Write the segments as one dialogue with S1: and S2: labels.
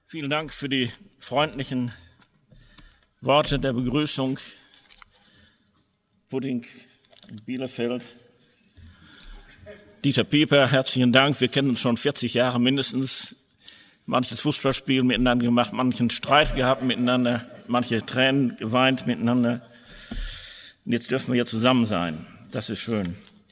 S1: Vielen Dank für die freundlichen Worte der Begrüßung. Pudding in Bielefeld. Dieter Pieper, herzlichen Dank. Wir kennen uns schon 40 Jahre mindestens. Manches Fußballspiel miteinander gemacht, manchen Streit gehabt miteinander, manche Tränen geweint miteinander. Und jetzt dürfen wir hier zusammen sein. Das ist schön.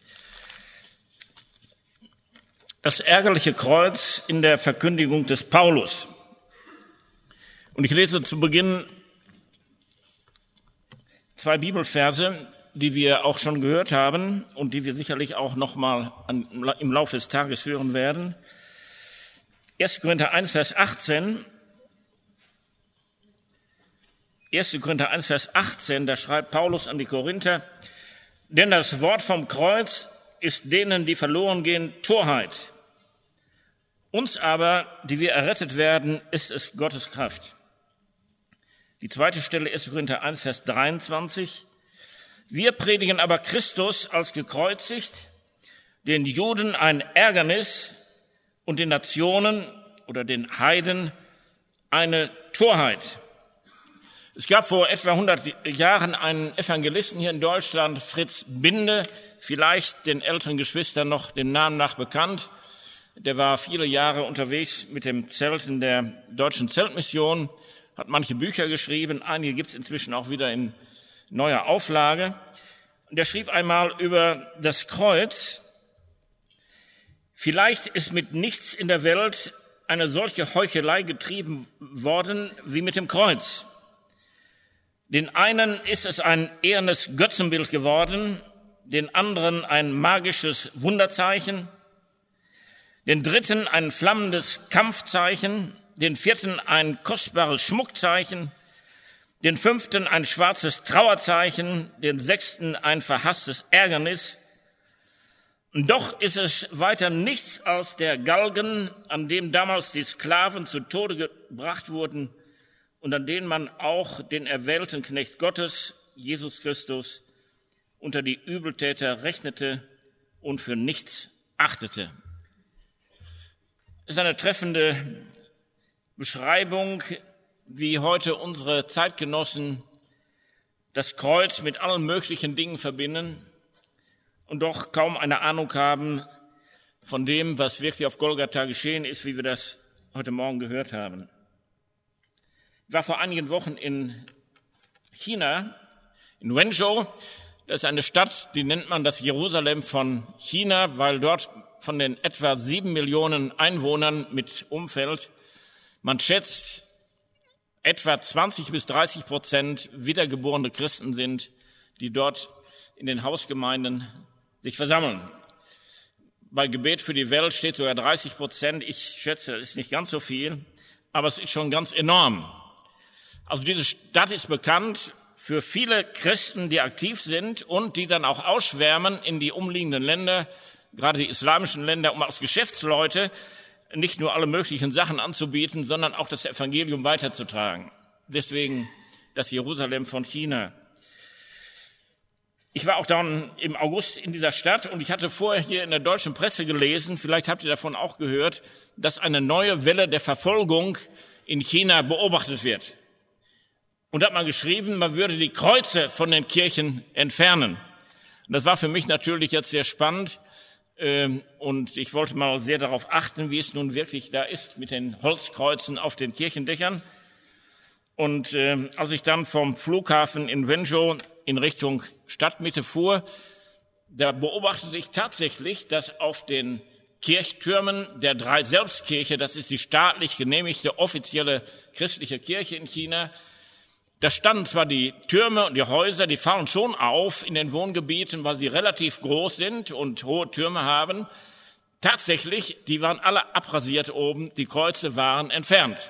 S1: Das ärgerliche Kreuz in der Verkündigung des Paulus. Und ich lese zu Beginn 2 Bibelverse, die wir auch schon gehört haben und die wir sicherlich auch noch mal im Laufe des Tages hören werden. 1. Korinther 1, Vers 18. 1. Korinther 1, Vers 18, da schreibt Paulus an die Korinther: Denn das Wort vom Kreuz ist denen, die verloren gehen, Torheit. Uns aber, die wir errettet werden, ist es Gottes Kraft. Die zweite Stelle, 1. Korinther 1, Vers 23. Wir predigen aber Christus als gekreuzigt, den Juden ein Ärgernis und den Nationen oder den Heiden eine Torheit. Es gab vor etwa 100 Jahren einen Evangelisten hier in Deutschland, Fritz Binde, vielleicht den älteren Geschwistern noch den Namen nach bekannt. Der war viele Jahre unterwegs mit dem Zelt in der Deutschen Zeltmission, hat manche Bücher geschrieben, einige gibt es inzwischen auch wieder in neuer Auflage. Und er schrieb einmal über das Kreuz: Vielleicht ist mit nichts in der Welt eine solche Heuchelei getrieben worden wie mit dem Kreuz. Den einen ist es ein ehernes Götzenbild geworden, den anderen ein magisches Wunderzeichen, den dritten ein flammendes Kampfzeichen, den vierten ein kostbares Schmuckzeichen, den fünften ein schwarzes Trauerzeichen, den sechsten ein verhasstes Ärgernis. Und doch ist es weiter nichts als der Galgen, an dem damals die Sklaven zu Tode gebracht wurden und an den man auch den erwählten Knecht Gottes, Jesus Christus, unter die Übeltäter rechnete und für nichts achtete. Das ist eine treffende Beschreibung, wie heute unsere Zeitgenossen das Kreuz mit allen möglichen Dingen verbinden und doch kaum eine Ahnung haben von dem, was wirklich auf Golgatha geschehen ist, wie wir das heute Morgen gehört haben. Ich war vor einigen Wochen in China, in Wenzhou. Das ist eine Stadt, die nennt man das Jerusalem von China, weil dort von den etwa 7 Millionen Einwohnern mit Umfeld, man schätzt, etwa 20-30% wiedergeborene Christen sind, die dort in den Hausgemeinden sich versammeln. Bei Gebet für die Welt steht sogar 30%. Ich schätze, das ist nicht ganz so viel, aber es ist schon ganz enorm. Also diese Stadt ist bekannt für viele Christen, die aktiv sind und die dann auch ausschwärmen in die umliegenden Länder, gerade die islamischen Länder, um als Geschäftsleute nicht nur alle möglichen Sachen anzubieten, sondern auch das Evangelium weiterzutragen. Deswegen das Jerusalem von China. Ich war auch dann im August in dieser Stadt und ich hatte vorher hier in der deutschen Presse gelesen, vielleicht habt ihr davon auch gehört, dass eine neue Welle der Verfolgung in China beobachtet wird. Und da hat man geschrieben, man würde die Kreuze von den Kirchen entfernen. Und das war für mich natürlich jetzt sehr spannend. Und ich wollte mal sehr darauf achten, wie es nun wirklich da ist mit den Holzkreuzen auf den Kirchendächern. Und als ich dann vom Flughafen in Wenzhou in Richtung Stadtmitte fuhr, da beobachtete ich tatsächlich, dass auf den Kirchtürmen der Drei-Selbstkirche, das ist die staatlich genehmigte offizielle christliche Kirche in China, da standen zwar die Türme und die Häuser, die fallen schon auf in den Wohngebieten, weil sie relativ groß sind und hohe Türme haben. Tatsächlich, die waren alle abrasiert oben, die Kreuze waren entfernt.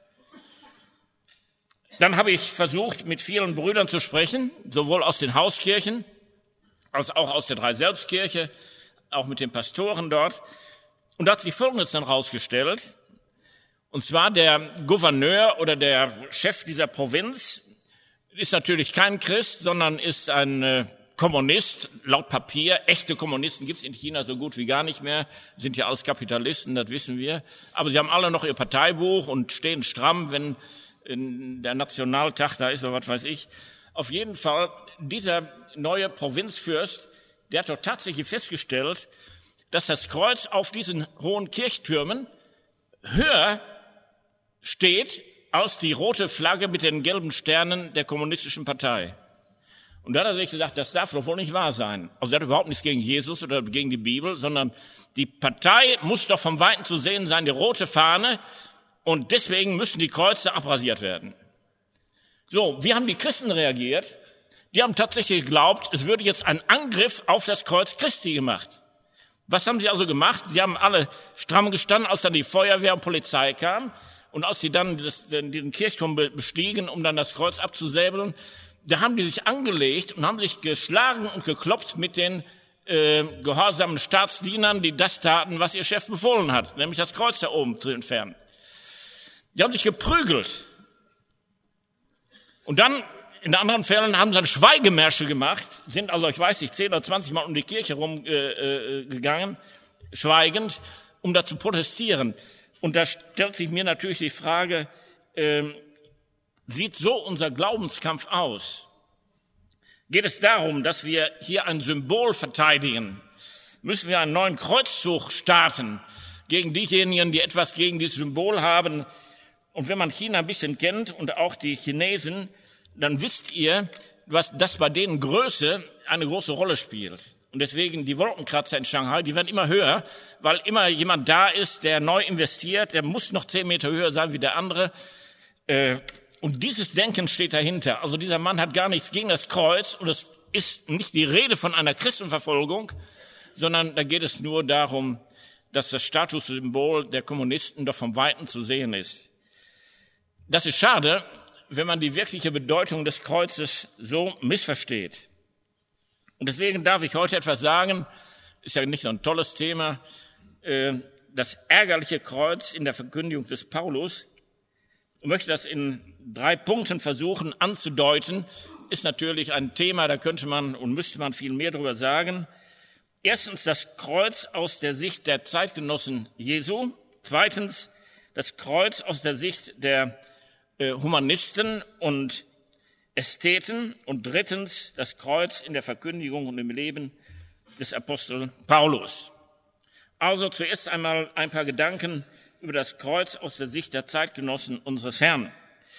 S1: Dann habe ich versucht, mit vielen Brüdern zu sprechen, sowohl aus den Hauskirchen als auch aus der Drei-Selbstkirche, auch mit den Pastoren dort. Und da hat sich Folgendes dann rausgestellt. Und zwar der Gouverneur oder der Chef dieser Provinz ist natürlich kein Christ, sondern ist ein Kommunist, laut Papier. Echte Kommunisten gibt es in China so gut wie gar nicht mehr, sind ja alles Kapitalisten, das wissen wir. Aber sie haben alle noch ihr Parteibuch und stehen stramm, wenn der Nationaltag da ist oder was weiß ich. Auf jeden Fall, dieser neue Provinzfürst, der hat doch tatsächlich festgestellt, dass das Kreuz auf diesen hohen Kirchtürmen höher steht als die rote Flagge mit den gelben Sternen der kommunistischen Partei. Und da hat er sich gesagt, das darf doch wohl nicht wahr sein. Also er hat überhaupt nichts gegen Jesus oder gegen die Bibel, sondern die Partei muss doch vom Weiten zu sehen sein, die rote Fahne, und deswegen müssen die Kreuze abrasiert werden. So, wie haben die Christen reagiert? Die haben tatsächlich geglaubt, es würde jetzt ein Angriff auf das Kreuz Christi gemacht. Was haben sie also gemacht? Sie haben alle stramm gestanden, als dann die Feuerwehr und Polizei kam und als sie dann den Kirchturm bestiegen, um dann das Kreuz abzusäbeln, da haben die sich angelegt und haben sich geschlagen und gekloppt mit den gehorsamen Staatsdienern, die das taten, was ihr Chef befohlen hat, nämlich das Kreuz da oben zu entfernen. Die haben sich geprügelt. Und dann, in anderen Fällen, haben sie dann Schweigemärsche gemacht, sind also, ich weiß nicht, 10 oder 20 Mal um die Kirche rumgegangen, schweigend, um da zu protestieren. Und da stellt sich mir natürlich die Frage, sieht so unser Glaubenskampf aus? Geht es darum, dass wir hier ein Symbol verteidigen? Müssen wir einen neuen Kreuzzug starten gegen diejenigen, die etwas gegen dieses Symbol haben? Und wenn man China ein bisschen kennt und auch die Chinesen, dann wisst ihr, dass bei denen Größe eine große Rolle spielt. Und deswegen die Wolkenkratzer in Shanghai, die werden immer höher, weil immer jemand da ist, der neu investiert, der muss noch 10 Meter höher sein wie der andere. Und dieses Denken steht dahinter. Also dieser Mann hat gar nichts gegen das Kreuz und es ist nicht die Rede von einer Christenverfolgung, sondern da geht es nur darum, dass das Statussymbol der Kommunisten doch vom Weiten zu sehen ist. Das ist schade, wenn man die wirkliche Bedeutung des Kreuzes so missversteht. Und deswegen darf ich heute etwas sagen, ist ja nicht so ein tolles Thema, das ärgerliche Kreuz in der Verkündigung des Paulus. Ich möchte das in 3 Punkten versuchen anzudeuten, ist natürlich ein Thema, da könnte man und müsste man viel mehr darüber sagen. Erstens das Kreuz aus der Sicht der Zeitgenossen Jesu. Zweitens das Kreuz aus der Sicht der Humanisten und Ästheten. Und drittens das Kreuz in der Verkündigung und im Leben des Apostel Paulus. Also zuerst einmal ein paar Gedanken über das Kreuz aus der Sicht der Zeitgenossen unseres Herrn.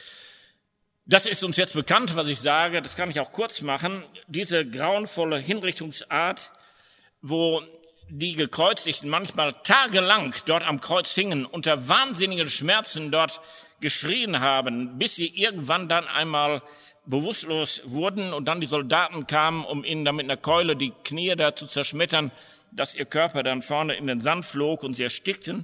S1: Das ist uns jetzt bekannt, was ich sage, das kann ich auch kurz machen. Diese grauenvolle Hinrichtungsart, wo die Gekreuzigten manchmal tagelang dort am Kreuz hingen, unter wahnsinnigen Schmerzen dort geschrien haben, bis sie irgendwann dann einmal bewusstlos wurden und dann die Soldaten kamen, um ihnen dann mit einer Keule die Knie da zu zerschmettern, dass ihr Körper dann vorne in den Sand flog und sie erstickten.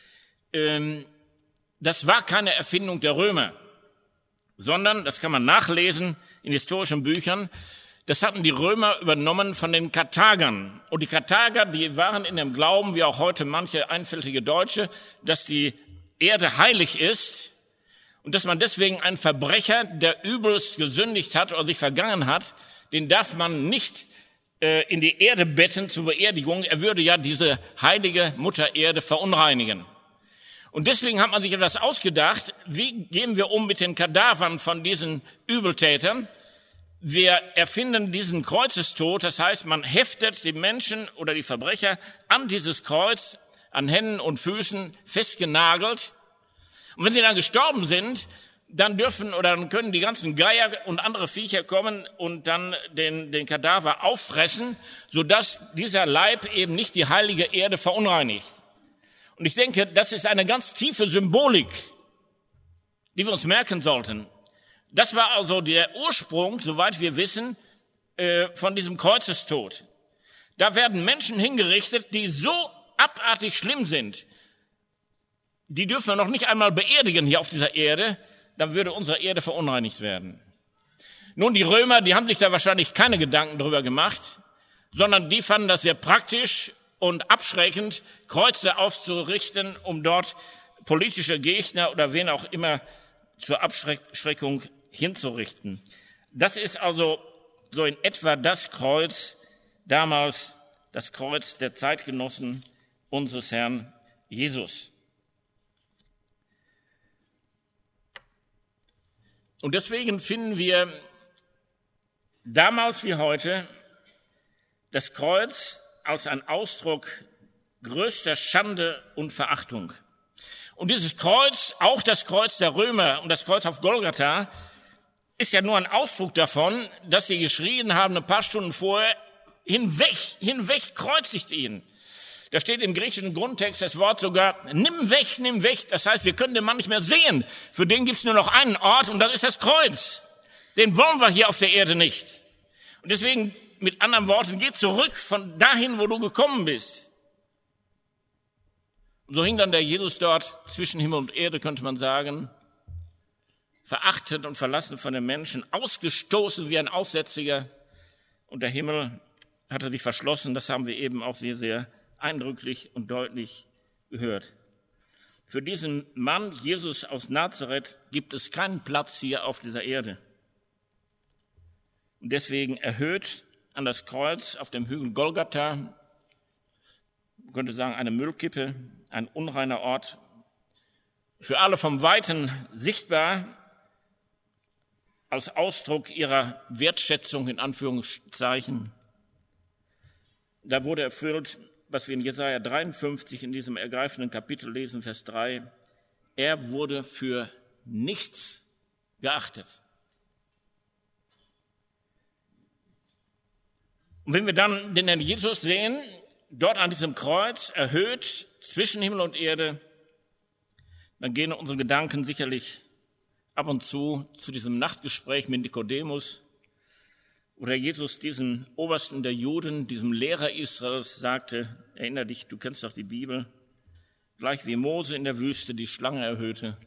S1: Das war keine Erfindung der Römer, sondern, das kann man nachlesen in historischen Büchern, das hatten die Römer übernommen von den Karthagern. Und die Karthager, die waren in dem Glauben, wie auch heute manche einfältige Deutsche, dass die Erde heilig ist und dass man deswegen einen Verbrecher, der übelst gesündigt hat oder sich vergangen hat, den darf man nicht in die Erde betten zur Beerdigung. Er würde ja diese heilige Mutter Erde verunreinigen. Und deswegen hat man sich etwas ausgedacht, wie gehen wir um mit den Kadavern von diesen Übeltätern? Wir erfinden diesen Kreuzestod, das heißt, man heftet die Menschen oder die Verbrecher an dieses Kreuz, an Händen und Füßen festgenagelt. Und wenn sie dann gestorben sind, dann dann können die ganzen Geier und andere Viecher kommen und dann den Kadaver auffressen, sodass dieser Leib eben nicht die heilige Erde verunreinigt. Und ich denke, das ist eine ganz tiefe Symbolik, die wir uns merken sollten. Das war also der Ursprung, soweit wir wissen, von diesem Kreuzestod. Da werden Menschen hingerichtet, die so abartig schlimm sind. Die dürfen wir noch nicht einmal beerdigen hier auf dieser Erde, dann würde unsere Erde verunreinigt werden. Nun, die Römer, die haben sich da wahrscheinlich keine Gedanken drüber gemacht, sondern die fanden das sehr praktisch und abschreckend, Kreuze aufzurichten, um dort politische Gegner oder wen auch immer zur Abschreckung hinzurichten. Das ist also so in etwa das Kreuz damals, das Kreuz der Zeitgenossen unseres Herrn Jesus. Und deswegen finden wir damals wie heute das Kreuz als ein Ausdruck größter Schande und Verachtung. Und dieses Kreuz, auch das Kreuz der Römer und das Kreuz auf Golgatha, ist ja nur ein Ausdruck davon, dass sie geschrien haben, ein paar Stunden vorher, hinweg, kreuzigt ihn. Da steht im griechischen Grundtext das Wort sogar, nimm weg. Das heißt, wir können den Mann nicht mehr sehen. Für den gibt es nur noch einen Ort und das ist das Kreuz. Den wollen wir hier auf der Erde nicht. Und deswegen, mit anderen Worten, geh zurück von dahin, wo du gekommen bist. Und so hing dann der Jesus dort zwischen Himmel und Erde, könnte man sagen, verachtet und verlassen von den Menschen, ausgestoßen wie ein Aussätziger. Und der Himmel hatte sich verschlossen. Das haben wir eben auch sehr, sehr eindrücklich und deutlich gehört. Für diesen Mann, Jesus aus Nazareth, gibt es keinen Platz hier auf dieser Erde. Und deswegen erhöht an das Kreuz auf dem Hügel Golgatha, man könnte sagen eine Müllkippe, ein unreiner Ort, für alle vom Weiten sichtbar, als Ausdruck ihrer Wertschätzung in Anführungszeichen. Da wurde erfüllt, was wir in Jesaja 53 in diesem ergreifenden Kapitel lesen, Vers 3. Er wurde für nichts geachtet. Und wenn wir dann den Herrn Jesus sehen, dort an diesem Kreuz, erhöht zwischen Himmel und Erde, dann gehen unsere Gedanken sicherlich ab und zu diesem Nachtgespräch mit Nikodemus, wo der Jesus diesen Obersten der Juden, diesem Lehrer Israels sagte, erinnere dich, du kennst doch die Bibel, gleich wie Mose in der Wüste die Schlange erhöhte.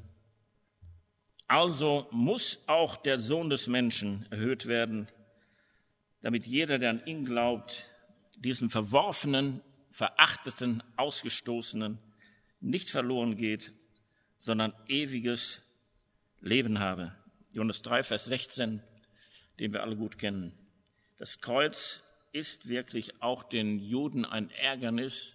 S1: Also muss auch der Sohn des Menschen erhöht werden, damit jeder, der an ihn glaubt, diesen verworfenen, verachteten, ausgestoßenen nicht verloren geht, sondern ewiges Leben habe. Johannes 3, Vers 16, den wir alle gut kennen. Das Kreuz ist wirklich auch den Juden ein Ärgernis,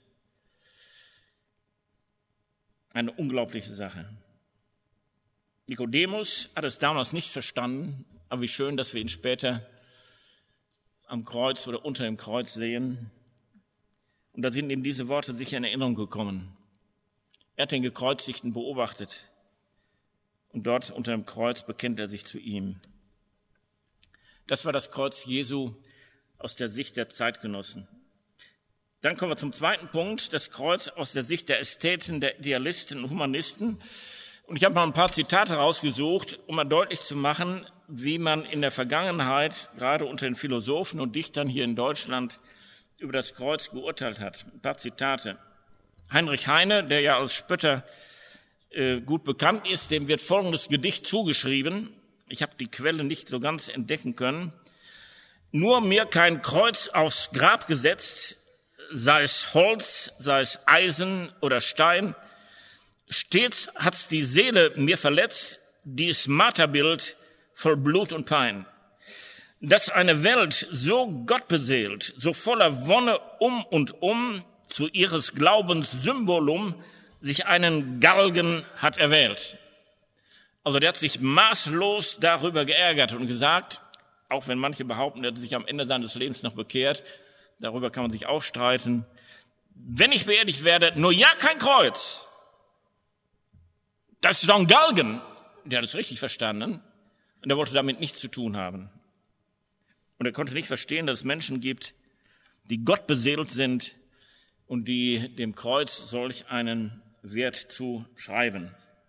S1: eine unglaubliche Sache. Nikodemus hat es damals nicht verstanden, aber wie schön, dass wir ihn später am Kreuz oder unter dem Kreuz sehen. Und da sind ihm diese Worte sicher in Erinnerung gekommen. Er hat den Gekreuzigten beobachtet und dort unter dem Kreuz bekennt er sich zu ihm. Das war das Kreuz Jesu aus der Sicht der Zeitgenossen. Dann kommen wir zum zweiten Punkt, das Kreuz aus der Sicht der Ästheten, der Idealisten und Humanisten. Und ich habe mal ein paar Zitate rausgesucht, um mal deutlich zu machen, wie man in der Vergangenheit, gerade unter den Philosophen und Dichtern hier in Deutschland, über das Kreuz geurteilt hat. Ein paar Zitate. Heinrich Heine, der ja als Spötter gut bekannt ist, dem wird folgendes Gedicht zugeschrieben. Ich habe die Quelle nicht so ganz entdecken können. Nur mir kein Kreuz aufs Grab gesetzt, sei es Holz, sei es Eisen oder Stein. Stets hat's die Seele mir verletzt, dies Marterbild voll Blut und Pein. Dass eine Welt so gottbeseelt, so voller Wonne und zu ihres Glaubens Symbolum sich einen Galgen hat erwählt. Also der hat sich maßlos darüber geärgert und gesagt, auch wenn manche behaupten, er hat sich am Ende seines Lebens noch bekehrt, darüber kann man sich auch streiten. Wenn ich beerdigt werde, nur ja kein Kreuz. Das ist doch ein Galgen. Der hat es richtig verstanden und er wollte damit nichts zu tun haben. Und er konnte nicht verstehen, dass es Menschen gibt, die Gott beseelt sind und die dem Kreuz solch einen Wert zuschreiben.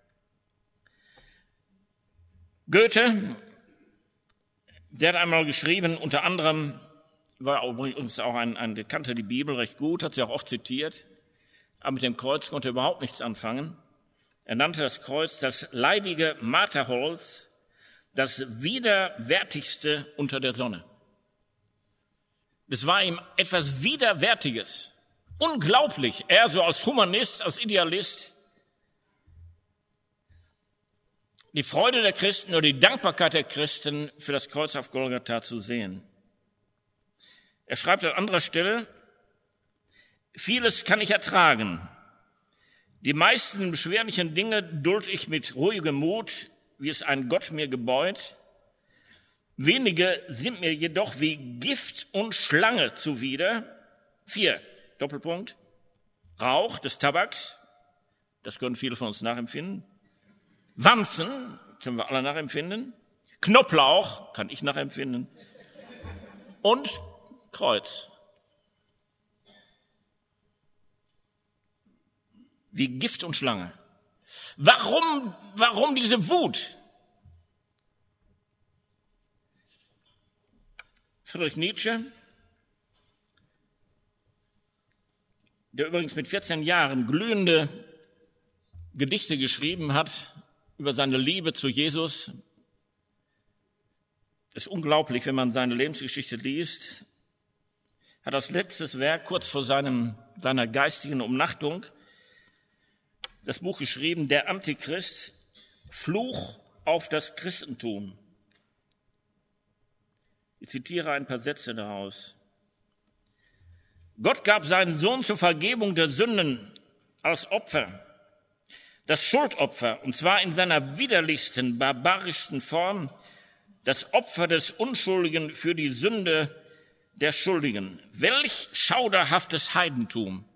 S1: Goethe, der hat einmal geschrieben, unter anderem, war übrigens auch der kannte die Bibel recht gut, hat sie auch oft zitiert, aber mit dem Kreuz konnte er überhaupt nichts anfangen. Er nannte das Kreuz das leidige Marterholz, das widerwärtigste unter der Sonne. Das war ihm etwas Widerwärtiges. Unglaublich. Er so als Humanist, als Idealist. Die Freude der Christen oder die Dankbarkeit der Christen für das Kreuz auf Golgatha zu sehen. Er schreibt an anderer Stelle, vieles kann ich ertragen. Die meisten beschwerlichen Dinge dulde ich mit ruhigem Mut, wie es ein Gott mir gebeut. Wenige sind mir jedoch wie Gift und Schlange zuwider. 4, Doppelpunkt, Rauch des Tabaks, das können viele von uns nachempfinden. Wanzen, können wir alle nachempfinden. Knoblauch, kann ich nachempfinden. Und Kreuz. Wie Gift und Schlange. Warum diese Wut? Friedrich Nietzsche, der übrigens mit 14 Jahren glühende Gedichte geschrieben hat über seine Liebe zu Jesus. Es ist unglaublich, wenn man seine Lebensgeschichte liest. Hat als letztes Werk kurz vor seiner geistigen Umnachtung das Buch geschrieben, Der Antichrist, Fluch auf das Christentum. Ich zitiere ein paar Sätze daraus. Gott gab seinen Sohn zur Vergebung der Sünden als Opfer, das Schuldopfer, und zwar in seiner widerlichsten, barbarischsten Form, das Opfer des Unschuldigen für die Sünde der Schuldigen. Welch schauderhaftes Heidentum!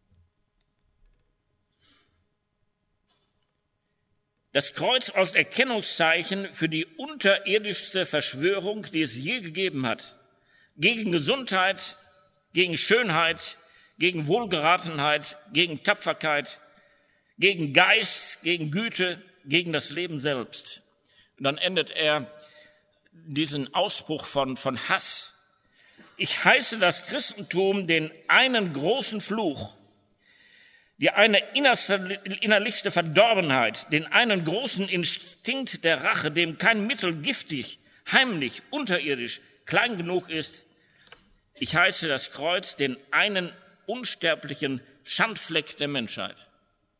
S1: Das Kreuz als Erkennungszeichen für die unterirdischste Verschwörung, die es je gegeben hat. Gegen Gesundheit, gegen Schönheit, gegen Wohlgeratenheit, gegen Tapferkeit, gegen Geist, gegen Güte, gegen das Leben selbst. Und dann endet er diesen Ausbruch von Hass. Ich heiße das Christentum den einen großen Fluch, die eine innerlichste Verdorbenheit, den einen großen Instinkt der Rache, dem kein Mittel giftig, heimlich, unterirdisch, klein genug ist. Ich heiße das Kreuz den einen unsterblichen Schandfleck der Menschheit.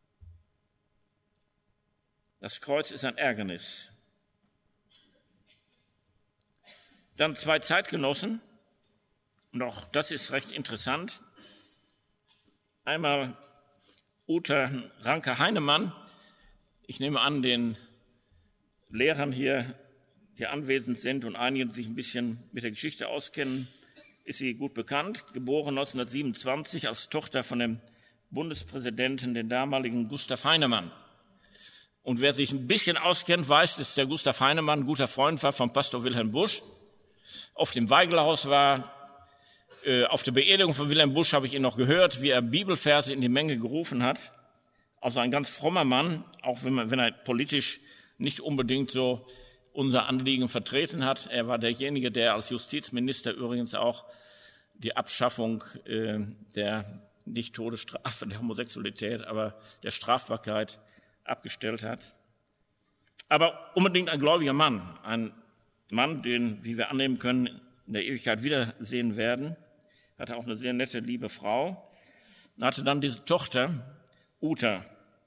S1: Das Kreuz ist ein Ärgernis. Dann 2 Zeitgenossen, und auch das ist recht interessant. Einmal Uta Ranke-Heinemann. Ich nehme an, den Lehrern hier, die anwesend sind und einige sich ein bisschen mit der Geschichte auskennen, ist sie gut bekannt. Geboren 1927 als Tochter von dem Bundespräsidenten, den damaligen Gustav Heinemann. Und wer sich ein bisschen auskennt, weiß, dass der Gustav Heinemann ein guter Freund war von Pastor Wilhelm Busch. Auf dem Weigelhaus war. Auf der Beerdigung von Wilhelm Busch habe ich ihn noch gehört, wie er Bibelverse in die Menge gerufen hat. Also ein ganz frommer Mann, auch wenn er politisch nicht unbedingt so unser Anliegen vertreten hat. Er war derjenige, der als Justizminister übrigens auch die Abschaffung der nicht Todesstrafe, der Homosexualität, aber der Strafbarkeit abgestellt hat. Aber unbedingt ein gläubiger Mann, ein Mann, den, wie wir annehmen können, in der Ewigkeit wiedersehen werden. Hatte auch eine sehr nette, liebe Frau. Hatte dann diese Tochter, Uta.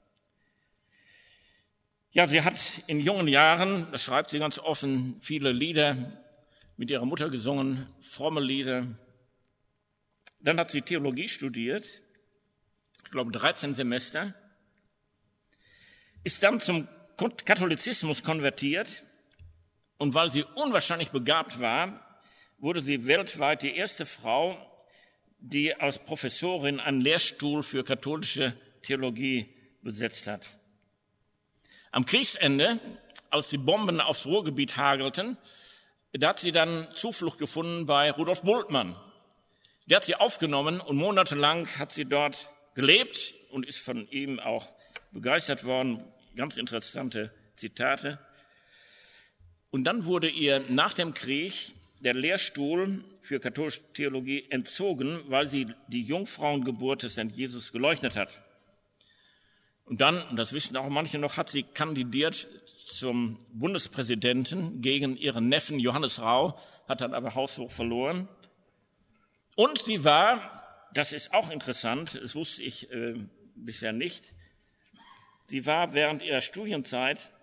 S1: Ja, sie hat in jungen Jahren, das schreibt sie ganz offen, viele Lieder mit ihrer Mutter gesungen, fromme Lieder. Dann hat sie Theologie studiert, ich glaube 13 Semester, ist dann zum Katholizismus konvertiert und weil sie unwahrscheinlich begabt war, wurde sie weltweit die erste Frau, die als Professorin einen Lehrstuhl für katholische Theologie besetzt hat. Am Kriegsende, als die Bomben aufs Ruhrgebiet hagelten, da hat sie dann Zuflucht gefunden bei Rudolf Bultmann. Der hat sie aufgenommen und monatelang hat sie dort gelebt und ist von ihm auch begeistert worden. Ganz interessante Zitate. Und dann wurde ihr nach dem Krieg der Lehrstuhl für katholische Theologie entzogen, weil sie die Jungfrauengeburt des Herrn Jesus geleugnet hat. Und dann, und das wissen auch manche noch, hat sie kandidiert zum Bundespräsidenten gegen ihren Neffen Johannes Rau, hat dann aber haushoch verloren. Und sie war, das ist auch interessant, das wusste ich bisher nicht, sie war während ihrer Studienzeit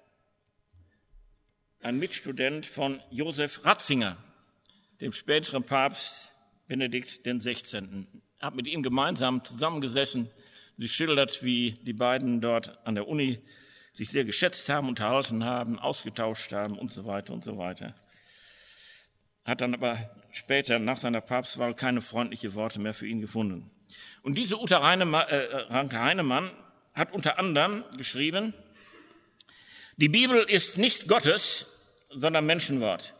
S1: ein Mitstudent von Josef Ratzinger, dem späteren Papst Benedikt XVI. Habe mit ihm gemeinsam zusammengesessen. Sie schildert, wie die beiden dort an der Uni sich sehr geschätzt haben, unterhalten haben, ausgetauscht haben und so weiter und so weiter. Hat dann aber später nach seiner Papstwahl keine freundlichen Worte mehr für ihn gefunden. Und diese Uta Ranke Heinemann hat unter anderem geschrieben, die Bibel ist nicht Gottes, sondern Menschenwort.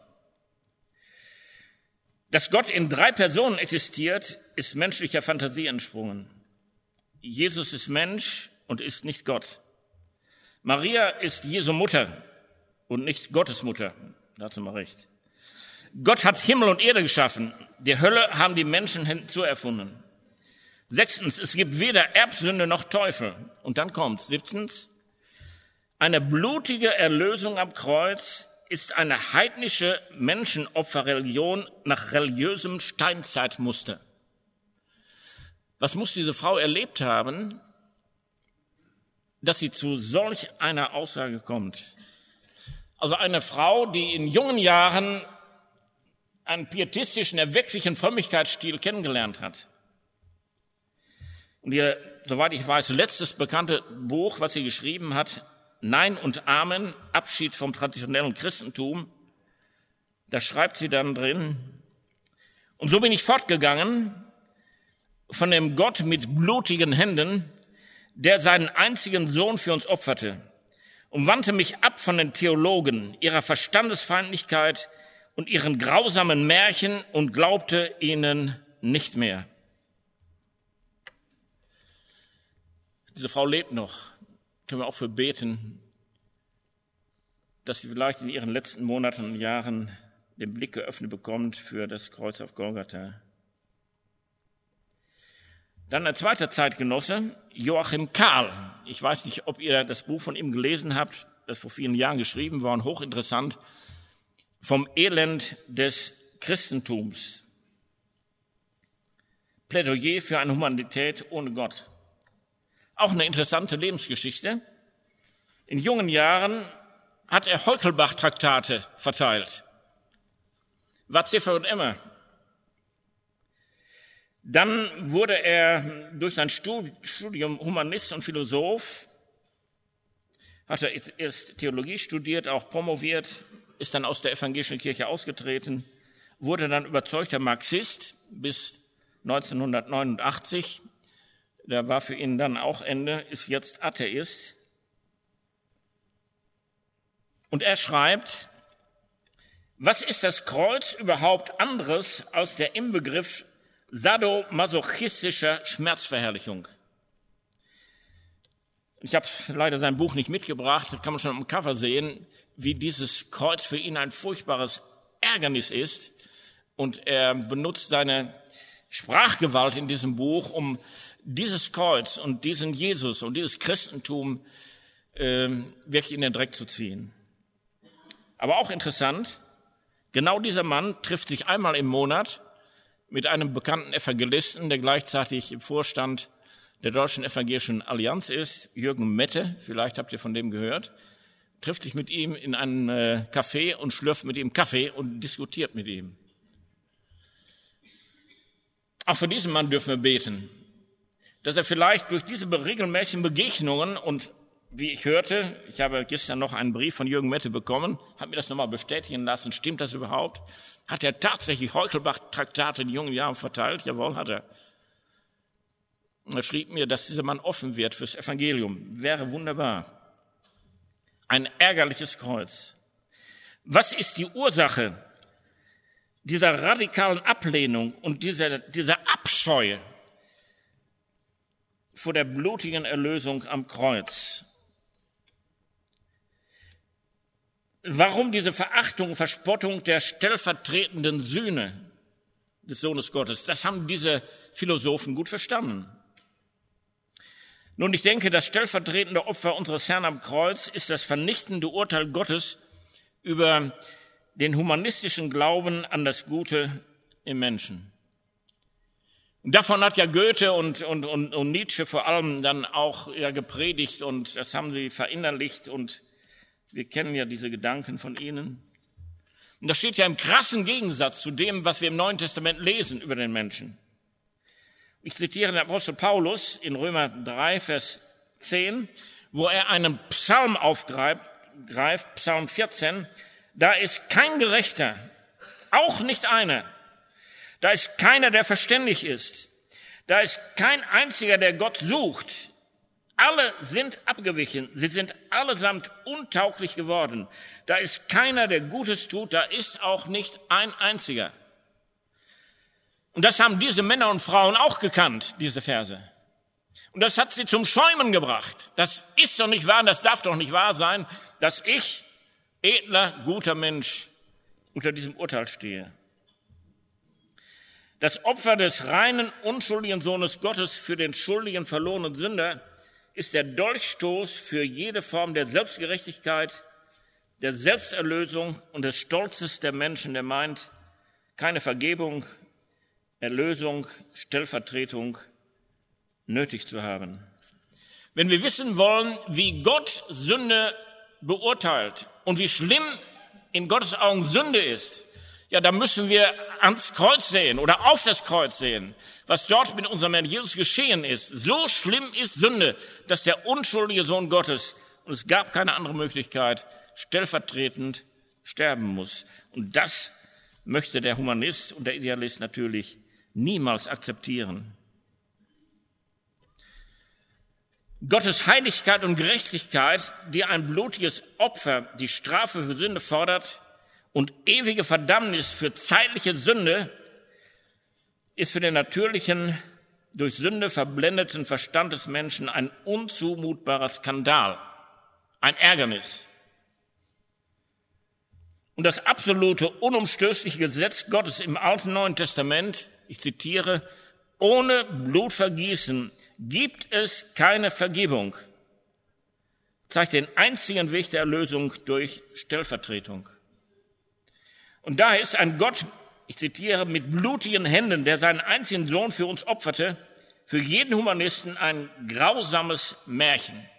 S1: Dass Gott in 3 Personen existiert, ist menschlicher Fantasie entsprungen. Jesus ist Mensch und ist nicht Gott. Maria ist Jesu Mutter und nicht Gottes Mutter. Da hat sie mal recht. Gott hat Himmel und Erde geschaffen. Die Hölle haben die Menschen hinzuerfunden. 6. Es gibt weder Erbsünde noch Teufel. Und dann kommt's. 7. Eine blutige Erlösung am Kreuz ist eine heidnische Menschenopferreligion nach religiösem Steinzeitmuster. Was muss diese Frau erlebt haben, dass sie zu solch einer Aussage kommt? Also eine Frau, die in jungen Jahren einen pietistischen, erwecklichen Frömmigkeitsstil kennengelernt hat. Und ihr, soweit ich weiß, letztes bekannte Buch, was sie geschrieben hat, Nein und Amen, Abschied vom traditionellen Christentum, da schreibt sie dann drin, und so bin ich fortgegangen von dem Gott mit blutigen Händen, der seinen einzigen Sohn für uns opferte, und wandte mich ab von den Theologen, ihrer Verstandesfeindlichkeit und ihren grausamen Märchen und glaubte ihnen nicht mehr. Diese Frau lebt noch. Können wir auch für beten, dass sie vielleicht in ihren letzten Monaten und Jahren den Blick geöffnet bekommt für das Kreuz auf Golgatha. Dann ein zweiter Zeitgenosse, Joachim Kahl. Ich weiß nicht, ob ihr das Buch von ihm gelesen habt, das vor vielen Jahren geschrieben war, hochinteressant, vom Elend des Christentums. Plädoyer für eine Humanität ohne Gott. Auch eine interessante Lebensgeschichte. In jungen Jahren hat er Heukelbach-Traktate verteilt. War Ziffer und Emma. Dann wurde er durch sein Studium Humanist und Philosoph, hat er erst Theologie studiert, auch promoviert, ist dann aus der evangelischen Kirche ausgetreten, wurde dann überzeugter Marxist bis 1989. Da war für ihn dann auch Ende, ist jetzt Atheist. Und er schreibt, was ist das Kreuz überhaupt anderes als der Inbegriff sadomasochistischer Schmerzverherrlichung? Ich habe leider sein Buch nicht mitgebracht, das kann man schon am Cover sehen, wie dieses Kreuz für ihn ein furchtbares Ärgernis ist. Und er benutzt seine Sprachgewalt in diesem Buch, um dieses Kreuz und diesen Jesus und dieses Christentum wirklich in den Dreck zu ziehen. Aber auch interessant, genau dieser Mann trifft sich einmal im Monat mit einem bekannten Evangelisten, der gleichzeitig im Vorstand der Deutschen Evangelischen Allianz ist, Jürgen Mette, vielleicht habt ihr von dem gehört, trifft sich mit ihm in einem Café und schlürft mit ihm Kaffee und diskutiert mit ihm. Auch für diesen Mann dürfen wir beten, dass er vielleicht durch diese regelmäßigen Begegnungen und wie ich hörte, ich habe gestern noch einen Brief von Jürgen Mette bekommen, habe mir das nochmal bestätigen lassen, stimmt das überhaupt? Hat er tatsächlich Heukelbach-Traktate in jungen Jahren verteilt? Jawohl, hat er. Er schrieb mir, dass dieser Mann offen wird fürs Evangelium. Wäre wunderbar. Ein ärgerliches Kreuz. Was ist die Ursache dieser radikalen Ablehnung und dieser Abscheu vor der blutigen Erlösung am Kreuz? Warum diese Verachtung, Verspottung der stellvertretenden Sühne des Sohnes Gottes? Das haben diese Philosophen gut verstanden. Nun, ich denke, das stellvertretende Opfer unseres Herrn am Kreuz ist das vernichtende Urteil Gottes über den humanistischen Glauben an das Gute im Menschen. Und davon hat ja Goethe und Nietzsche vor allem dann auch ja gepredigt und das haben sie verinnerlicht und wir kennen ja diese Gedanken von ihnen. Und das steht ja im krassen Gegensatz zu dem, was wir im Neuen Testament lesen über den Menschen. Ich zitiere den Apostel Paulus in Römer 3, Vers 10, wo er einen Psalm aufgreift, Psalm 14, da ist kein Gerechter, auch nicht einer. Da ist keiner, der verständig ist. Da ist kein einziger, der Gott sucht. Alle sind abgewichen. Sie sind allesamt untauglich geworden. Da ist keiner, der Gutes tut. Da ist auch nicht ein einziger. Und das haben diese Männer und Frauen auch gekannt, diese Verse. Und das hat sie zum Schäumen gebracht. Das ist doch nicht wahr, das darf doch nicht wahr sein, dass ich, edler, guter Mensch, unter diesem Urteil stehe. Das Opfer des reinen, unschuldigen Sohnes Gottes für den schuldigen, verlorenen Sünder ist der Dolchstoß für jede Form der Selbstgerechtigkeit, der Selbsterlösung und des Stolzes der Menschen, der meint, keine Vergebung, Erlösung, Stellvertretung nötig zu haben. Wenn wir wissen wollen, wie Gott Sünde beurteilt und wie schlimm in Gottes Augen Sünde ist, ja, da müssen wir ans Kreuz sehen oder auf das Kreuz sehen, was dort mit unserem Herrn Jesus geschehen ist. So schlimm ist Sünde, dass der unschuldige Sohn Gottes, und es gab keine andere Möglichkeit, stellvertretend sterben muss. Und das möchte der Humanist und der Idealist natürlich niemals akzeptieren. Gottes Heiligkeit und Gerechtigkeit, die ein blutiges Opfer, die Strafe für Sünde fordert, und ewige Verdammnis für zeitliche Sünde ist für den natürlichen, durch Sünde verblendeten Verstand des Menschen ein unzumutbarer Skandal, ein Ärgernis. Und das absolute, unumstößliche Gesetz Gottes im Alten und Neuen Testament, ich zitiere, ohne Blutvergießen gibt es keine Vergebung, zeigt den einzigen Weg der Erlösung durch Stellvertretung. Und daher ist ein Gott, ich zitiere, mit blutigen Händen, der seinen einzigen Sohn für uns opferte, für jeden Humanisten ein grausames Märchen.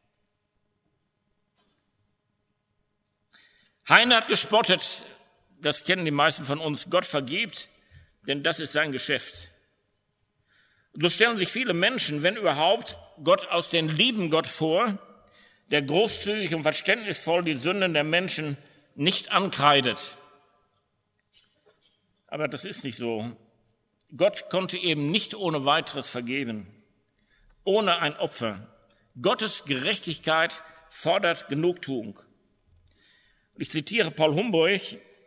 S1: Heine hat gespottet, das kennen die meisten von uns, Gott vergibt, denn das ist sein Geschäft. Und so stellen sich viele Menschen, wenn überhaupt, Gott als den lieben Gott vor, der großzügig und verständnisvoll die Sünden der Menschen nicht ankreidet. Aber das ist nicht so. Gott konnte eben nicht ohne weiteres vergeben, ohne ein Opfer. Gottes Gerechtigkeit fordert Genugtuung. Ich zitiere Paul Humburg,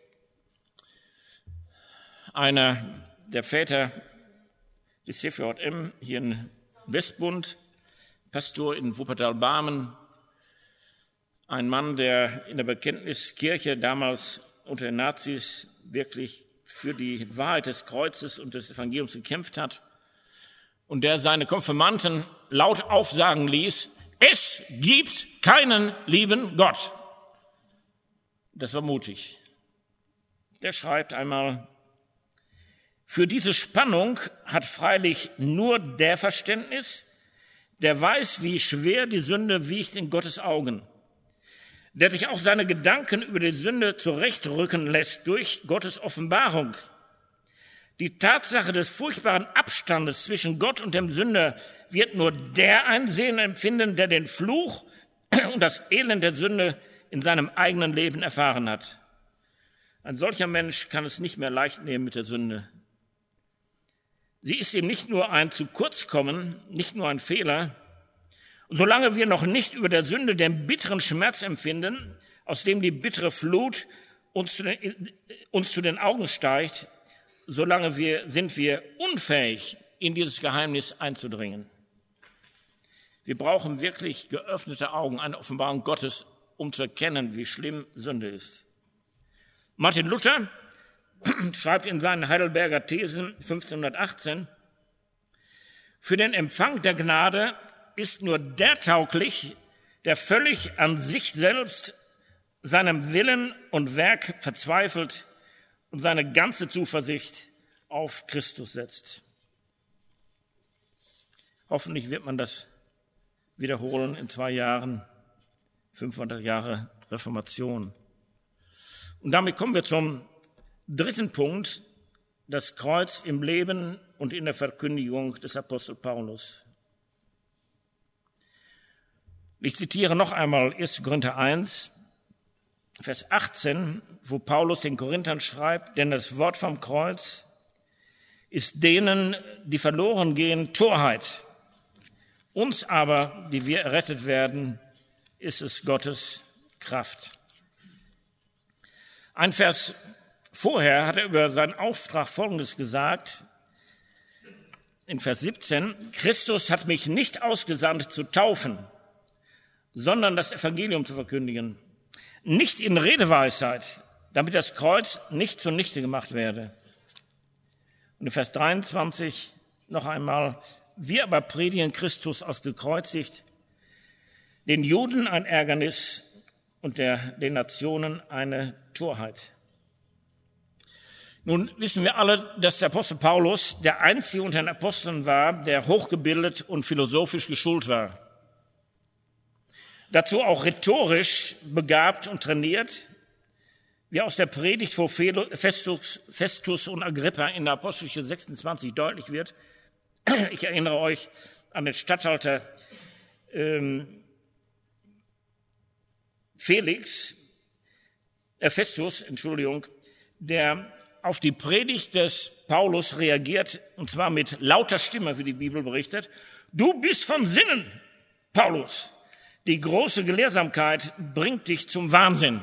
S1: einer der Väter des CVJM hier in Westbund, Pastor in Wuppertal-Barmen, ein Mann, der in der Bekenntniskirche damals unter den Nazis wirklich für die Wahrheit des Kreuzes und des Evangeliums gekämpft hat und der seine Konfirmanten laut aufsagen ließ, es gibt keinen lieben Gott. Das war mutig. Der schreibt einmal, für diese Spannung hat freilich nur der Verständnis, der weiß, wie schwer die Sünde wiegt in Gottes Augen, der sich auch seine Gedanken über die Sünde zurechtrücken lässt durch Gottes Offenbarung. Die Tatsache des furchtbaren Abstandes zwischen Gott und dem Sünder wird nur der einsehen empfinden, der den Fluch und das Elend der Sünde in seinem eigenen Leben erfahren hat. Ein solcher Mensch kann es nicht mehr leicht nehmen mit der Sünde. Sie ist ihm nicht nur ein Zu-kurz-Kommen, nicht nur ein Fehler. Und solange wir noch nicht über der Sünde den bitteren Schmerz empfinden, aus dem die bittere Flut uns zu den Augen steigt, solange sind wir unfähig, in dieses Geheimnis einzudringen. Wir brauchen wirklich geöffnete Augen, eine Offenbarung Gottes, um zu erkennen, wie schlimm Sünde ist. Martin Luther schreibt in seinen Heidelberger Thesen 1518, für den Empfang der Gnade ist nur der tauglich, der völlig an sich selbst, seinem Willen und Werk verzweifelt und seine ganze Zuversicht auf Christus setzt. Hoffentlich wird man das wiederholen in 2 Jahren, 500 Jahre Reformation. Und damit kommen wir zum dritten Punkt, das Kreuz im Leben und in der Verkündigung des Apostel Paulus. Ich zitiere noch einmal 1. Korinther 1, Vers 18, wo Paulus den Korinthern schreibt, denn das Wort vom Kreuz ist denen, die verloren gehen, Torheit. Uns aber, die wir errettet werden, ist es Gottes Kraft. Ein Vers vorher hat er über seinen Auftrag Folgendes gesagt, in Vers 17, Christus hat mich nicht ausgesandt zu taufen, sondern das Evangelium zu verkündigen, nicht in Redeweisheit, damit das Kreuz nicht zunichte gemacht werde. Und in Vers 23 noch einmal, wir aber predigen Christus als gekreuzigt, den Juden ein Ärgernis und den Nationen eine Torheit. Nun wissen wir alle, dass der Apostel Paulus der einzige unter den Aposteln war, der hochgebildet und philosophisch geschult war. Dazu auch rhetorisch begabt und trainiert, wie aus der Predigt vor Festus und Agrippa in der Apostelgeschichte 26 deutlich wird. Ich erinnere euch an den Statthalter Festus, der auf die Predigt des Paulus reagiert, und zwar mit lauter Stimme, wie die Bibel berichtet. Du bist von Sinnen, Paulus. Die große Gelehrsamkeit bringt dich zum Wahnsinn.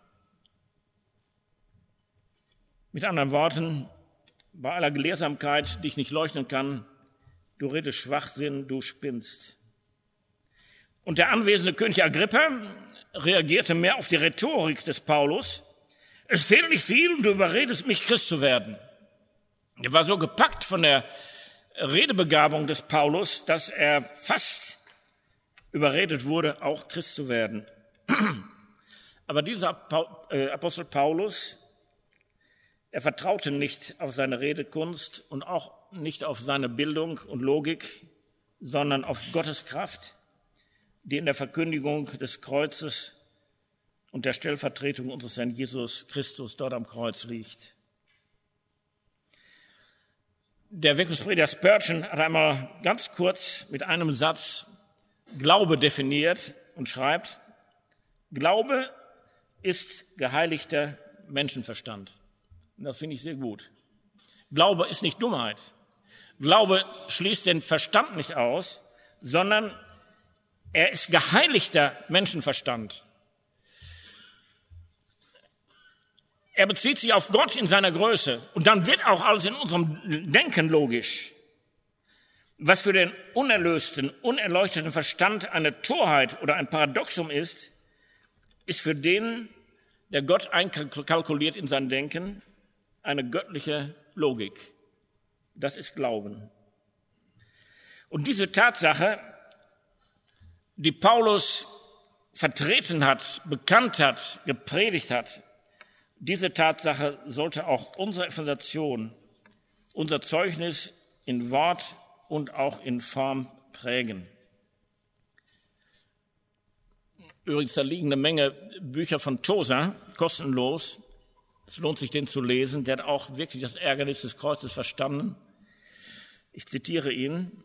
S1: Mit anderen Worten, bei aller Gelehrsamkeit, die ich nicht leugnen kann, du redest Schwachsinn, du spinnst. Und der anwesende König Agrippa reagierte mehr auf die Rhetorik des Paulus. Es fehlt nicht viel, du überredest mich, Christ zu werden. Er war so gepackt von der Redebegabung des Paulus, dass er fast überredet wurde, auch Christ zu werden. Aber dieser Apostel Paulus, er vertraute nicht auf seine Redekunst und auch nicht auf seine Bildung und Logik, sondern auf Gottes Kraft, die in der Verkündigung des Kreuzes und der Stellvertretung unseres Herrn Jesus Christus dort am Kreuz liegt. Der Weckungsprediger Spurgeon hat einmal ganz kurz mit einem Satz Glaube definiert und schreibt, Glaube ist geheiligter Menschenverstand. Und das finde ich sehr gut. Glaube ist nicht Dummheit. Glaube schließt den Verstand nicht aus, sondern er ist geheiligter Menschenverstand. Er bezieht sich auf Gott in seiner Größe. Und dann wird auch alles in unserem Denken logisch. Was für den unerlösten, unerleuchteten Verstand eine Torheit oder ein Paradoxum ist, ist für den, der Gott einkalkuliert in sein Denken, eine göttliche Logik. Das ist Glauben. Und diese Tatsache, die Paulus vertreten hat, bekannt hat, gepredigt hat, diese Tatsache sollte auch unsere Evangelisation, unser Zeugnis in Wort und auch in Form prägen. Übrigens, da liegen eine Menge Bücher von Tozer, kostenlos. Es lohnt sich, den zu lesen. Der hat auch wirklich das Ärgernis des Kreuzes verstanden. Ich zitiere ihn.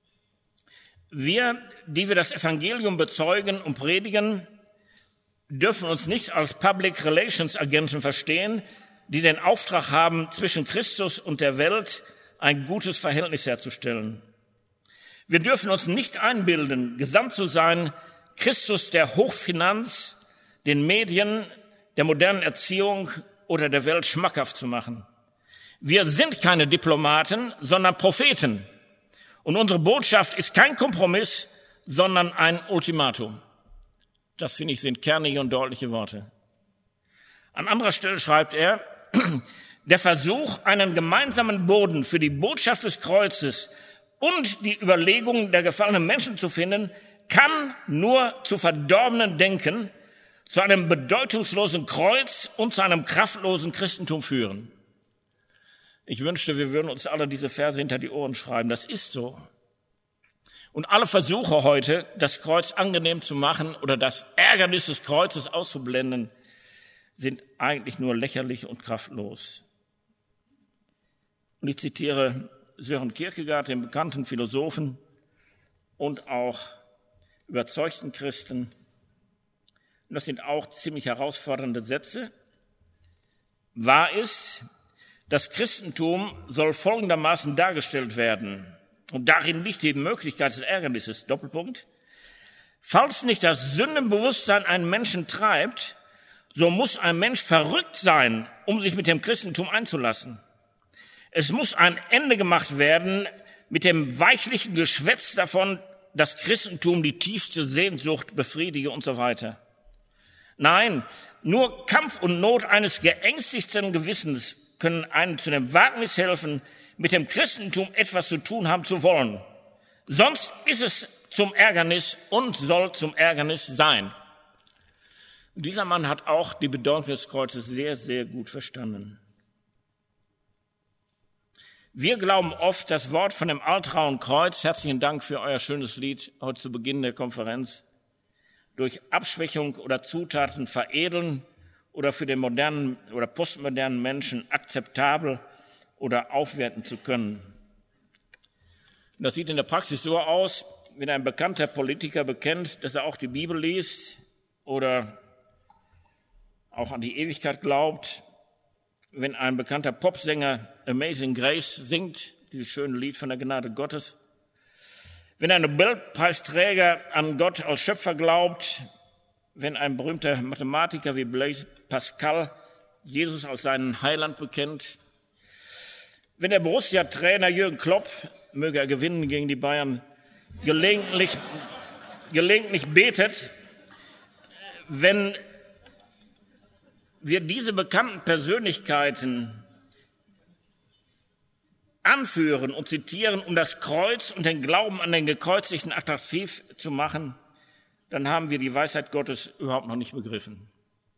S1: Wir, die wir das Evangelium bezeugen und predigen, dürfen uns nicht als Public Relations Agenten verstehen, die den Auftrag haben, zwischen Christus und der Welt ein gutes Verhältnis herzustellen. Wir dürfen uns nicht einbilden, gesandt zu sein, Christus der Hochfinanz, den Medien, der modernen Erziehung oder der Welt schmackhaft zu machen. Wir sind keine Diplomaten, sondern Propheten. Und unsere Botschaft ist kein Kompromiss, sondern ein Ultimatum. Das, finde ich, sind kernige und deutliche Worte. An anderer Stelle schreibt er, der Versuch, einen gemeinsamen Boden für die Botschaft des Kreuzes und die Überlegungen der gefallenen Menschen zu finden, kann nur zu verdorbenen Denken, zu einem bedeutungslosen Kreuz und zu einem kraftlosen Christentum führen. Ich wünschte, wir würden uns alle diese Verse hinter die Ohren schreiben. Das ist so. Und alle Versuche heute, das Kreuz angenehm zu machen oder das Ärgernis des Kreuzes auszublenden, sind eigentlich nur lächerlich und kraftlos. Und ich zitiere Søren Kierkegaard, den bekannten Philosophen und auch überzeugten Christen. Und das sind auch ziemlich herausfordernde Sätze. Wahr ist, das Christentum soll folgendermaßen dargestellt werden. Und darin liegt die Möglichkeit des Ärgernisses. Doppelpunkt. Falls nicht das Sündenbewusstsein einen Menschen treibt, so muss ein Mensch verrückt sein, um sich mit dem Christentum einzulassen. Es muss ein Ende gemacht werden mit dem weichlichen Geschwätz davon, dass Christentum die tiefste Sehnsucht befriedige und so weiter. Nein, nur Kampf und Not eines geängstigten Gewissens können einem zu dem Wagnis helfen, mit dem Christentum etwas zu tun haben zu wollen. Sonst ist es zum Ärgernis und soll zum Ärgernis sein. Dieser Mann hat auch die Bedeutung des Kreuzes sehr, sehr gut verstanden. Wir glauben oft das Wort von dem altrauen Kreuz, herzlichen Dank für euer schönes Lied heute zu Beginn der Konferenz, durch Abschwächung oder Zutaten veredeln oder für den modernen oder postmodernen Menschen akzeptabel oder aufwerten zu können. Und das sieht in der Praxis so aus, wenn ein bekannter Politiker bekennt, dass er auch die Bibel liest oder auch an die Ewigkeit glaubt, wenn ein bekannter Popsänger Amazing Grace singt, dieses schöne Lied von der Gnade Gottes, wenn ein Nobelpreisträger an Gott als Schöpfer glaubt, wenn ein berühmter Mathematiker wie Blaise Pascal Jesus als seinen Heiland bekennt, wenn der Borussia-Trainer Jürgen Klopp, möge er gewinnen gegen die Bayern, gelegentlich betet, wenn wir diese bekannten Persönlichkeiten anführen und zitieren, um das Kreuz und den Glauben an den Gekreuzigten attraktiv zu machen, dann haben wir die Weisheit Gottes überhaupt noch nicht begriffen.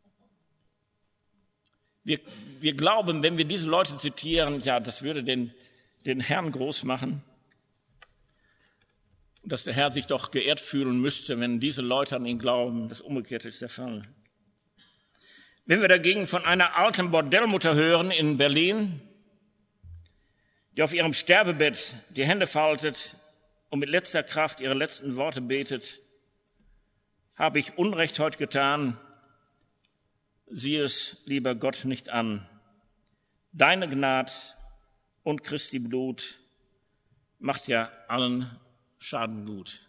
S1: Wir glauben, wenn wir diese Leute zitieren, ja, das würde den Herrn groß machen, dass der Herr sich doch geehrt fühlen müsste, wenn diese Leute an ihn glauben. Das Umgekehrte ist der Fall. Wenn wir dagegen von einer alten Bordellmutter hören in Berlin, die auf ihrem Sterbebett die Hände faltet und mit letzter Kraft ihre letzten Worte betet, habe ich Unrecht heute getan, sieh es, lieber Gott, nicht an. Deine Gnade und Christi Blut macht ja allen Schaden gut.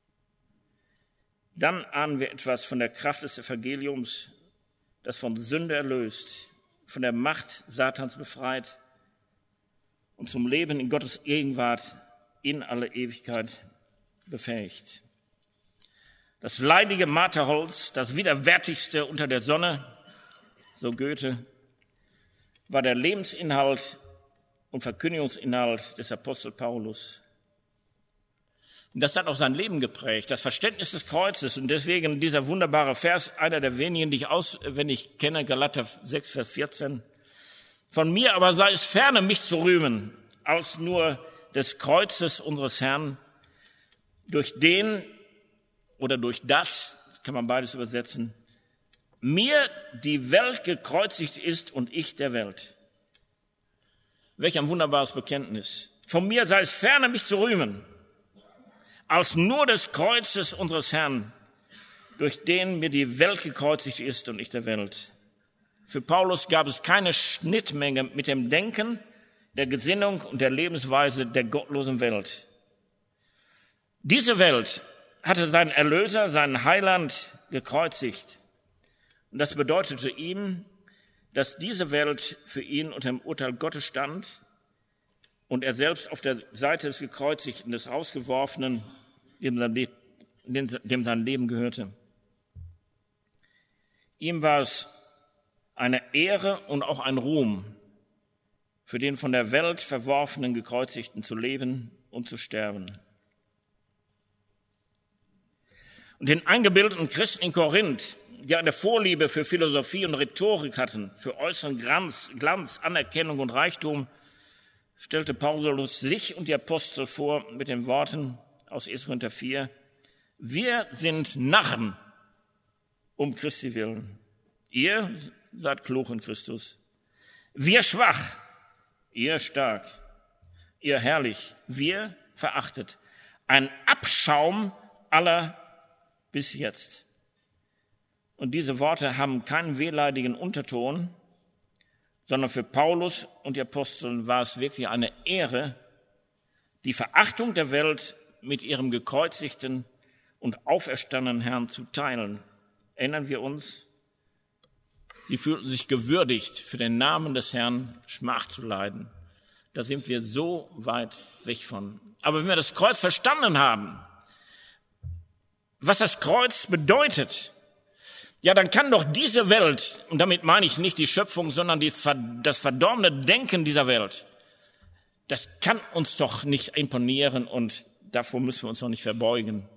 S1: Dann ahnen wir etwas von der Kraft des Evangeliums, das von Sünde erlöst, von der Macht Satans befreit und zum Leben in Gottes Gegenwart in alle Ewigkeit befähigt. Das leidige Marterholz, das widerwärtigste unter der Sonne, so Goethe, war der Lebensinhalt und Verkündigungsinhalt des Apostel Paulus. Und das hat auch sein Leben geprägt, das Verständnis des Kreuzes. Und deswegen dieser wunderbare Vers, einer der wenigen, die ich auswendig kenne, Galater 6, Vers 14. Von mir aber sei es ferne, mich zu rühmen, als nur des Kreuzes unseres Herrn, durch den oder durch das kann man beides übersetzen, mir die Welt gekreuzigt ist und ich der Welt. Welch ein wunderbares Bekenntnis. Von mir sei es ferne, mich zu rühmen, als nur des Kreuzes unseres Herrn, durch den mir die Welt gekreuzigt ist und ich der Welt. Für Paulus gab es keine Schnittmenge mit dem Denken, der Gesinnung und der Lebensweise der gottlosen Welt. Diese Welt hatte seinen Erlöser, seinen Heiland gekreuzigt. Und das bedeutete ihm, dass diese Welt für ihn unter dem Urteil Gottes stand und er selbst auf der Seite des Gekreuzigten, des Rausgeworfenen, dem sein Leben gehörte. Ihm war es eine Ehre und auch ein Ruhm, für den von der Welt verworfenen Gekreuzigten zu leben und zu sterben. Und den eingebildeten Christen in Korinth, die eine Vorliebe für Philosophie und Rhetorik hatten, für äußeren Glanz, Anerkennung und Reichtum, stellte Paulus sich und die Apostel vor mit den Worten aus 1. Korinther 4, wir sind Narren um Christi willen. Ihr seid klug in Christus. Wir schwach, ihr stark, ihr herrlich, wir verachtet. Ein Abschaum aller bis jetzt. Und diese Worte haben keinen wehleidigen Unterton, sondern für Paulus und die Apostel war es wirklich eine Ehre, die Verachtung der Welt mit ihrem gekreuzigten und auferstandenen Herrn zu teilen. Erinnern wir uns, sie fühlten sich gewürdigt, für den Namen des Herrn Schmach zu leiden. Da sind wir so weit weg von. Aber wenn wir das Kreuz verstanden haben, was das Kreuz bedeutet, ja, dann kann doch diese Welt, und damit meine ich nicht die Schöpfung, sondern das verdorbene Denken dieser Welt, das kann uns doch nicht imponieren und davor müssen wir uns doch nicht verbeugen.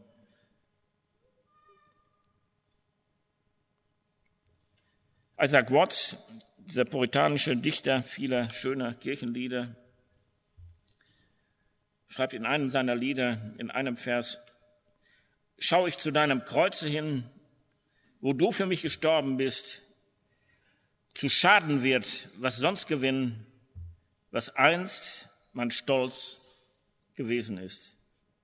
S1: Isaac Watts, dieser puritanische Dichter vieler schöner Kirchenlieder, schreibt in einem seiner Lieder, in einem Vers: Schau ich zu deinem Kreuze hin, wo du für mich gestorben bist, zu Schaden wird, was sonst gewinnen, was einst mein Stolz gewesen ist.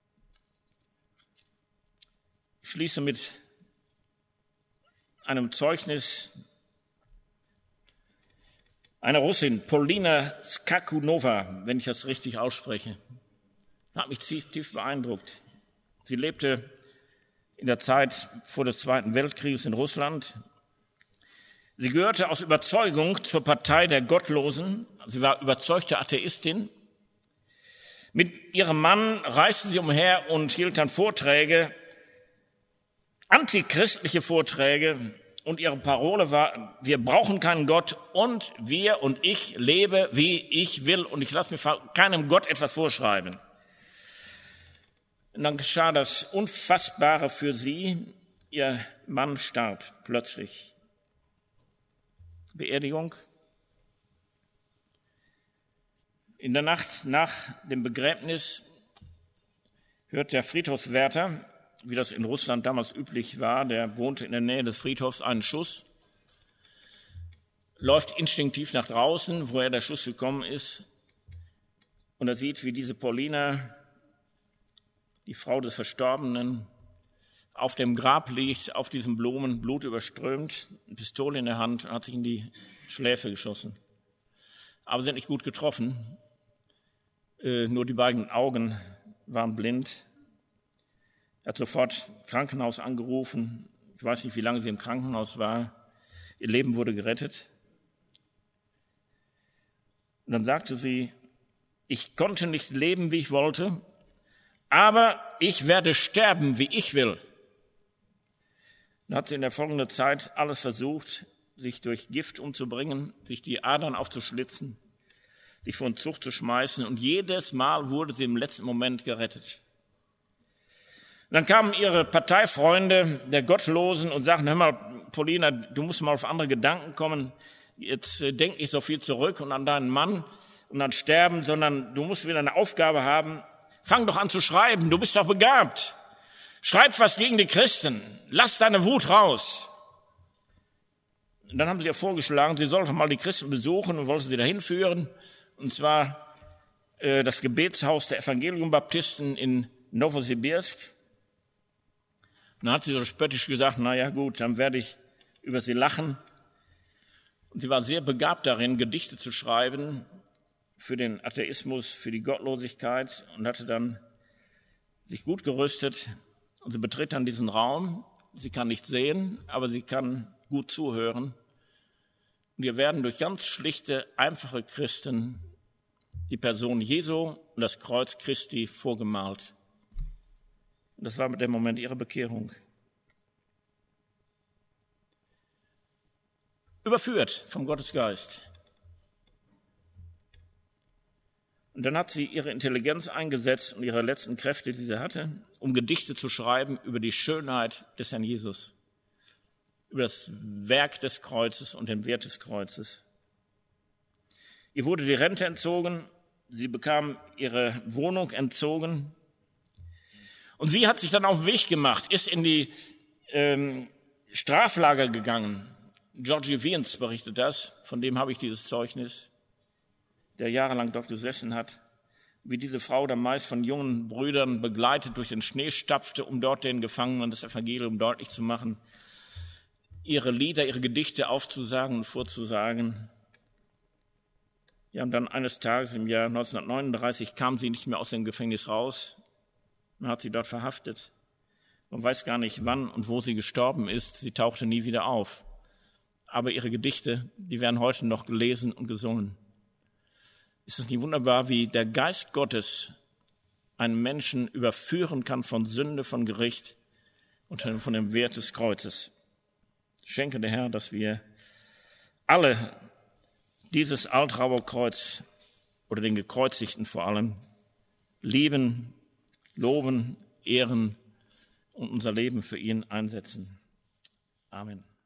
S1: Ich schließe mit einem Zeugnis einer Russin, Polina Skakunova, wenn ich das richtig ausspreche. Hat mich tief beeindruckt. Sie lebte in der Zeit vor des Zweiten Weltkrieges in Russland. Sie gehörte aus Überzeugung zur Partei der Gottlosen. Sie war überzeugte Atheistin. Mit ihrem Mann reiste sie umher und hielt dann Vorträge, antichristliche Vorträge. Und ihre Parole war: Wir brauchen keinen Gott und wir und ich lebe, wie ich will. Und ich lasse mir von keinem Gott etwas vorschreiben. Und dann geschah das Unfassbare für sie. Ihr Mann starb plötzlich. Beerdigung. In der Nacht nach dem Begräbnis hört der Friedhofswärter, wie das in Russland damals üblich war, der wohnte in der Nähe des Friedhofs, einen Schuss, läuft instinktiv nach draußen, woher der Schuss gekommen ist, und er sieht, wie diese Polina, die Frau des Verstorbenen, auf dem Grab liegt, auf diesen Blumen, Blut überströmt, eine Pistole in der Hand, und hat sich in die Schläfe geschossen. Aber sie hat nicht gut getroffen, nur die beiden Augen waren blind. Er hat sofort Krankenhaus angerufen. Ich weiß nicht, wie lange sie im Krankenhaus war. Ihr Leben wurde gerettet. Und dann sagte sie: Ich konnte nicht leben, wie ich wollte, aber ich werde sterben, wie ich will. Dann hat sie in der folgenden Zeit alles versucht, sich durch Gift umzubringen, sich die Adern aufzuschlitzen, sich vor den Zug zu schmeißen. Und jedes Mal wurde sie im letzten Moment gerettet. Und dann kamen ihre Parteifreunde der Gottlosen und sagten: Hör mal, Polina, du musst mal auf andere Gedanken kommen. Jetzt denk nicht so viel zurück und an deinen Mann und an Sterben, sondern du musst wieder eine Aufgabe haben. Fang doch an zu schreiben, du bist doch begabt. Schreib was gegen die Christen, lass deine Wut raus. Und dann haben sie ihr vorgeschlagen, sie sollte mal die Christen besuchen und wollte sie dahin führen. Und zwar das Gebetshaus der Evangelium-Baptisten in Novosibirsk. Und dann hat sie so spöttisch gesagt: Na ja, gut, dann werde ich über sie lachen. Und sie war sehr begabt darin, Gedichte zu schreiben für den Atheismus, für die Gottlosigkeit, und hatte dann sich gut gerüstet. Und sie betritt dann diesen Raum. Sie kann nicht sehen, aber sie kann gut zuhören. Und wir werden durch ganz schlichte, einfache Christen die Person Jesu und das Kreuz Christi vorgemalt. Und das war der Moment ihrer Bekehrung. Überführt vom Gottesgeist. Und dann hat sie ihre Intelligenz eingesetzt und ihre letzten Kräfte, die sie hatte, um Gedichte zu schreiben über die Schönheit des Herrn Jesus, über das Werk des Kreuzes und den Wert des Kreuzes. Ihr wurde die Rente entzogen, sie bekam ihre Wohnung entzogen. Und sie hat sich dann auf den Weg gemacht, ist in die Straflager gegangen. Georgie Wiens berichtet das, von dem habe ich dieses Zeugnis, der jahrelang dort gesessen hat, wie diese Frau dann meist von jungen Brüdern begleitet durch den Schnee stapfte, um dort den Gefangenen das Evangelium deutlich zu machen, ihre Lieder, ihre Gedichte aufzusagen und vorzusagen. Ja, und dann eines Tages im Jahr 1939 kam sie nicht mehr aus dem Gefängnis raus. Man hat sie dort verhaftet. Man weiß gar nicht, wann und wo sie gestorben ist. Sie tauchte nie wieder auf. Aber ihre Gedichte, die werden heute noch gelesen und gesungen. Ist es nicht wunderbar, wie der Geist Gottes einen Menschen überführen kann von Sünde, von Gericht und von dem Wert des Kreuzes? Schenke der Herr, dass wir alle dieses Altrauerkreuz oder den Gekreuzigten vor allem lieben, loben, ehren und unser Leben für ihn einsetzen. Amen.